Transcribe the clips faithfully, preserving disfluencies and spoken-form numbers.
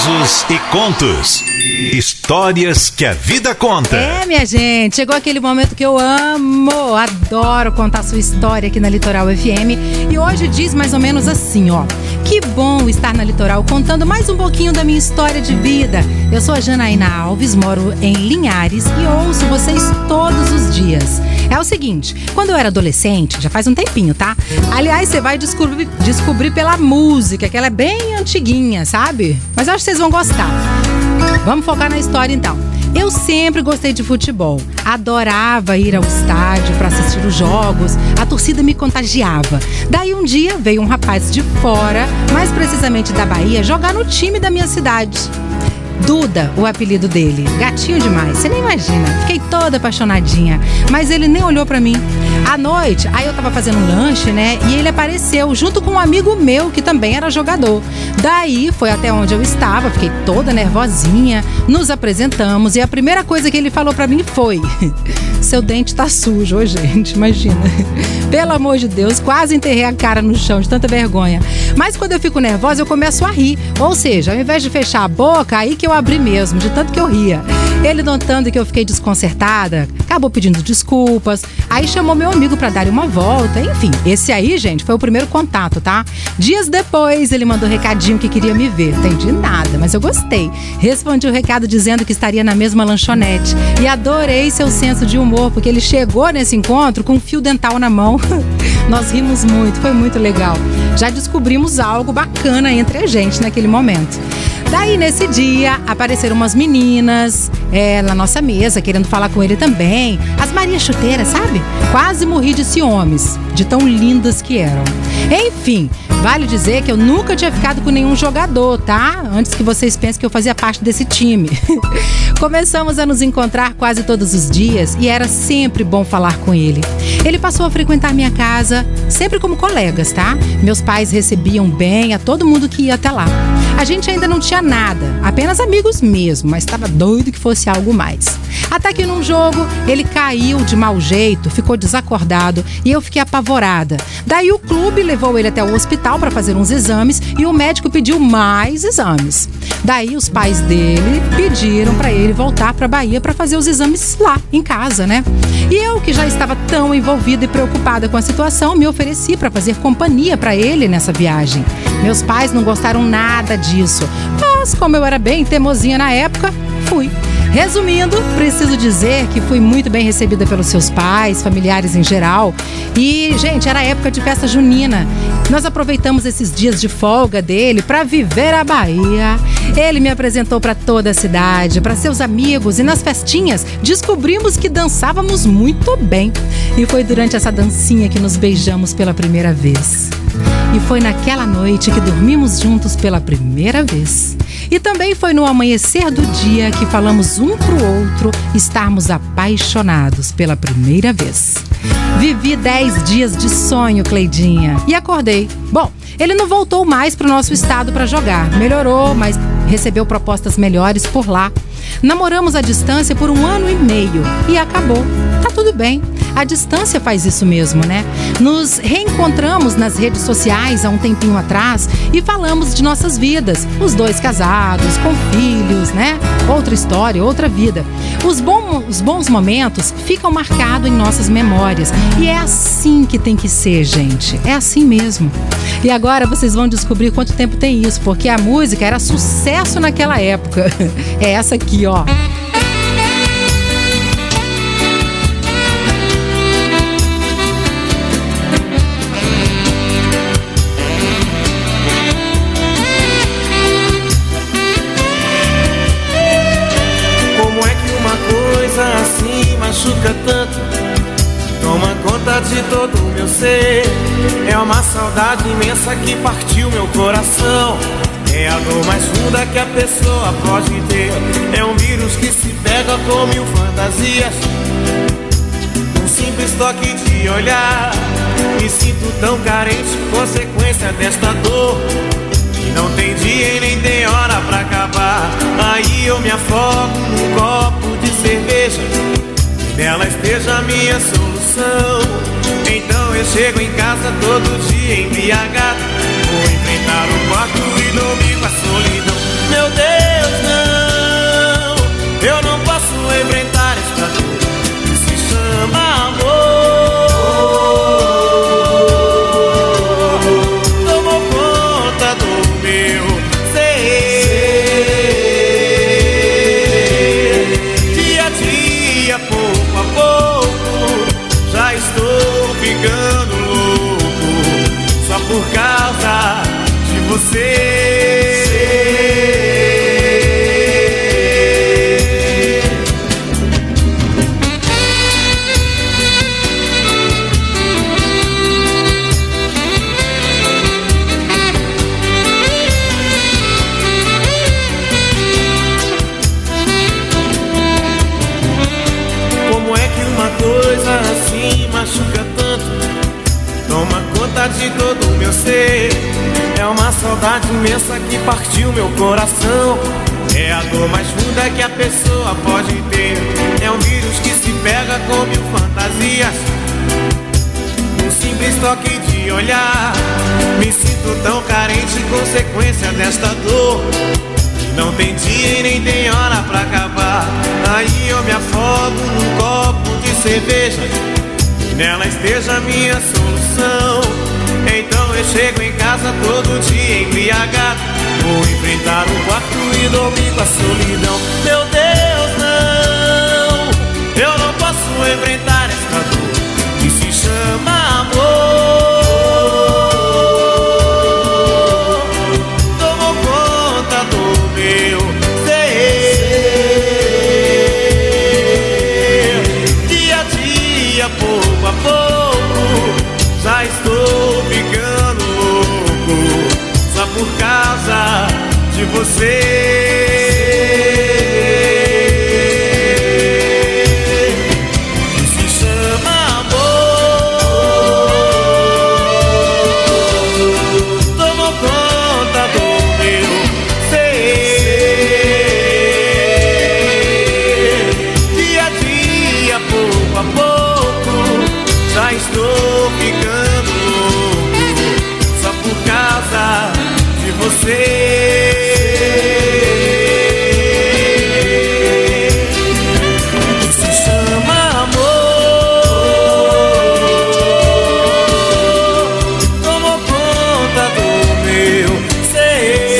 Causos e contos. Histórias que a vida conta. É, minha gente, chegou aquele momento que eu amo, adoro contar sua história aqui na Litoral F M. E hoje diz mais ou menos assim, ó. Que bom estar na Litoral contando mais um pouquinho da minha história de vida. Eu sou a Janaína Alves, moro em Linhares e ouço vocês todos os dias. É o seguinte, quando eu era adolescente, já faz um tempinho, tá? Aliás, você vai descobrir, descobrir pela música, que ela é bem antiguinha, sabe? Mas eu acho que vocês vão gostar. Vamos focar na história então. Eu sempre gostei de futebol, adorava ir ao estádio para assistir os jogos, a torcida me contagiava. Daí um dia veio um rapaz de fora, mais precisamente da Bahia, jogar no time da minha cidade. Duda, o apelido dele, gatinho demais, você nem imagina, fiquei toda apaixonadinha, mas ele nem olhou pra mim. À noite, aí eu tava fazendo um lanche, né, e ele apareceu junto com um amigo meu que também era jogador. Daí foi até onde eu estava, fiquei toda nervosinha, nos apresentamos e a primeira coisa que ele falou pra mim foi: seu dente tá sujo, ô gente, imagina. Pelo amor de Deus, quase enterrei a cara no chão de tanta vergonha. Mas quando eu fico nervosa, eu começo a rir, ou seja, ao invés de fechar a boca, aí que eu abri mesmo, de tanto que eu ria. Ele, notando que eu fiquei desconcertada, acabou pedindo desculpas, aí chamou meu amigo pra dar uma volta, enfim. Esse aí, gente, foi o primeiro contato, tá? Dias depois, ele mandou um recadinho que queria me ver. Entendi nada, mas eu gostei. Respondi o recado dizendo que estaria na mesma lanchonete e adorei seu senso de humor, porque ele chegou nesse encontro com um fio dental na mão. Nós rimos muito, foi muito legal. Já descobrimos algo bacana entre a gente naquele momento. Daí, nesse dia, apareceram umas meninas é, na nossa mesa, querendo falar com ele também. As Maria Chuteiras, sabe? Quase morri de ciúmes, de tão lindas que eram. Enfim, vale dizer que eu nunca tinha ficado com nenhum jogador, tá? Antes que vocês pensem que eu fazia parte desse time. Começamos a nos encontrar quase todos os dias e era sempre bom falar com ele. Ele passou a frequentar minha casa, sempre como colegas, tá? Meus pais recebiam bem a todo mundo que ia até lá. A gente ainda não tinha nada, apenas amigos mesmo, mas estava doido que fosse algo mais. Até que num jogo, ele caiu de mau jeito, ficou desacordado e eu fiquei apavorada. Daí o clube levou ele até o hospital para fazer uns exames e o médico pediu mais exames. Daí os pais dele pediram para ele voltar para a Bahia para fazer os exames lá, em casa, né? E eu, que já estava tão envolvida e preocupada com a situação, me ofereci para fazer companhia para ele nessa viagem. Meus pais não gostaram nada disso, mas como eu era bem teimosinha na época, fui. Resumindo, preciso dizer que fui muito bem recebida pelos seus pais, familiares em geral. E, gente, era época de festa junina. Nós aproveitamos esses dias de folga dele para viver a Bahia. Ele me apresentou para toda a cidade, para seus amigos, e nas festinhas descobrimos que dançávamos muito bem. E foi durante essa dancinha que nos beijamos pela primeira vez. E foi naquela noite que dormimos juntos pela primeira vez. E também foi no amanhecer do dia que falamos um pro outro estarmos apaixonados pela primeira vez. Vivi dez dias de sonho, Cleidinha, e acordei. Bom, ele não voltou mais pro nosso estado para jogar. Melhorou, mas recebeu propostas melhores por lá. Namoramos à distância por um ano e meio e acabou. Tá tudo bem. A distância faz isso mesmo, né? Nos reencontramos nas redes sociais há um tempinho atrás e falamos de nossas vidas. Os dois casados, com filhos, né? Outra história, outra vida. Os, bom, os bons momentos ficam marcados em nossas memórias. E é assim que tem que ser, gente. É assim mesmo. E agora vocês vão descobrir quanto tempo tem isso, porque a música era sucesso naquela época. É essa aqui, ó. Assim machuca tanto, toma conta de todo o meu ser. É uma saudade imensa que partiu meu coração. É a dor mais funda que a pessoa pode ter. É um vírus que se pega com mil fantasias. Um simples toque de olhar, me sinto tão carente, consequência desta dor. E não tem dia e nem tem hora pra acabar. Aí eu me afogo num copo de cerveja, e nela esteja a minha solução. Então eu chego em casa todo dia embriagado, vou enfrentar o quarto e dormir com a solidão. Meu Deus, saudade imensa que partiu meu coração. É a dor mais funda que a pessoa pode ter. É um vírus que se pega com mil fantasias. Um simples toque de olhar. Me sinto tão carente, consequência desta dor. Não tem dia e nem tem hora pra acabar. Aí eu me afogo num copo de cerveja e nela esteja a minha solução. Então eu chego em casa todo dia embriagado. Vou enfrentar o quarto e dormir com a solidão. Meu Deus, não, eu não posso enfrentar esta dor que se chama amor. Tomou conta do meu ser. Dia a dia, pouco a pouco, já estou ficando louco só por causa de você. Que se chama amor. Tomou conta do meu ser. Dia a dia, pouco a pouco, já estou ficando louco só por causa de você. Que se chama amor. Tomou conta do meu ser.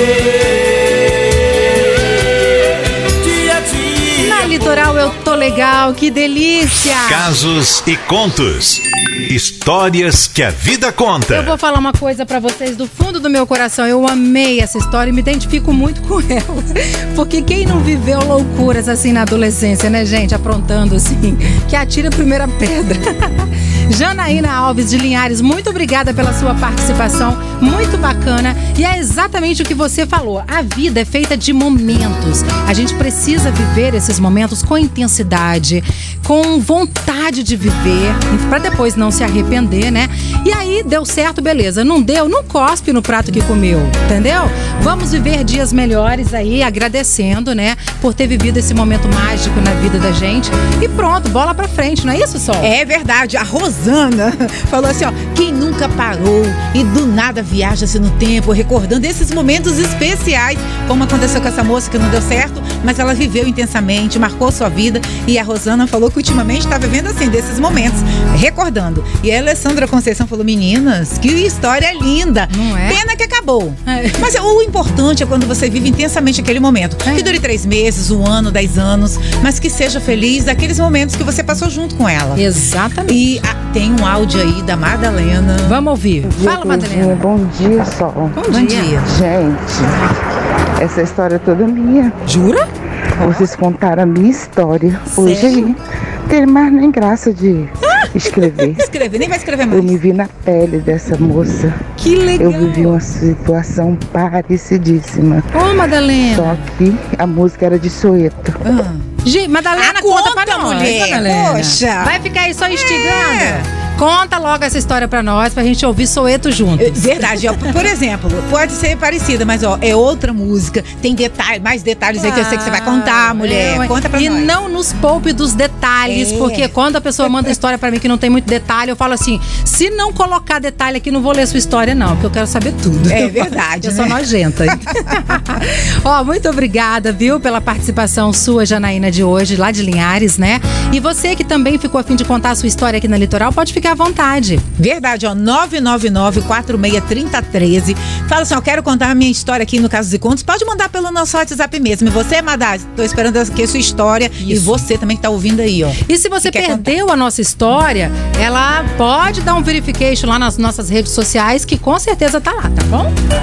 Dia a dia. Na Litoral eu tô legal, que delícia! Casos e contos. Histórias que a vida conta. Eu vou falar uma coisa pra vocês do fundo do meu coração. Eu amei essa história e me identifico muito com ela. Porque quem não viveu loucuras assim na adolescência, né, gente? Aprontando assim, que atira a primeira pedra. Janaína Alves de Linhares, muito obrigada pela sua participação, muito bacana. E é exatamente o que você falou, a vida é feita de momentos. A gente precisa viver esses momentos com intensidade, com vontade de viver, pra depois não se arrepender, né? E aí, deu certo, beleza. Não deu, não cospe no prato que comeu, entendeu? Vamos viver dias melhores aí, agradecendo, né? Por ter vivido esse momento mágico na vida da gente. E pronto, bola pra frente, não é isso, Sol? É verdade, a Rosana falou assim, ó, quem nunca parou e do nada viaja-se no tempo, recordando esses momentos especiais, como aconteceu com essa moça que não deu certo, mas ela viveu intensamente, marcou sua vida, e a Rosana falou que ultimamente está vivendo assim, desses momentos, recordando. E a Alessandra Conceição falou, meninas, que história linda, não é? Pena que acabou. É. Mas o importante é quando você vive intensamente aquele momento, É. que dure três meses, um ano, dez anos, mas que seja feliz daqueles momentos que você passou junto com ela. Exatamente. E ah, tem um áudio aí da Madalena. Vamos ouvir. Fala, Madalena. Bom dia, Sol. Bom, Bom dia. dia. Gente, essa história é toda minha. Jura? Vocês contaram a minha história. Hoje Sério? aí, não tem mais nem graça de escrever. Escrever, nem vai escrever Eu mais. me vi na pele dessa moça. Que legal. Eu vivi uma situação parecidíssima. Ô, Madalena. Só que a música era de Soweto. Ah. Gente, Madalena, Ah, conta, conta, pra nós, mulher. Madalena. Poxa. Vai ficar aí só instigando? É. Conta logo essa história pra nós, pra gente ouvir Soweto juntos. É verdade, ó, por exemplo, pode ser parecida, mas ó, é outra música, tem detalhe, mais detalhes aí que eu sei que você vai contar, mulher. É, Conta pra e nós. não nos poupe dos detalhes, É. porque quando a pessoa manda história pra mim que não tem muito detalhe, eu falo assim, se não colocar detalhe aqui, não vou ler sua história não, porque eu quero saber tudo. É verdade, Eu sou né? nojenta. Ó, muito obrigada, viu, pela participação sua, Janaína, de hoje, lá de Linhares, né? E você que também ficou a fim de contar a sua história aqui na Litoral, pode ficar à vontade. Verdade, ó, nove nove nove, quatro seis três zero um três. Fala assim, ó, quero contar a minha história aqui no Casos e Contos. Pode mandar pelo nosso WhatsApp mesmo. E você, Madá, tô esperando aqui a sua história. E Isso. você também que tá ouvindo aí, ó. E se você Que quer perdeu a nossa história, ela pode dar um verification lá nas nossas redes sociais, que com certeza tá lá, tá bom?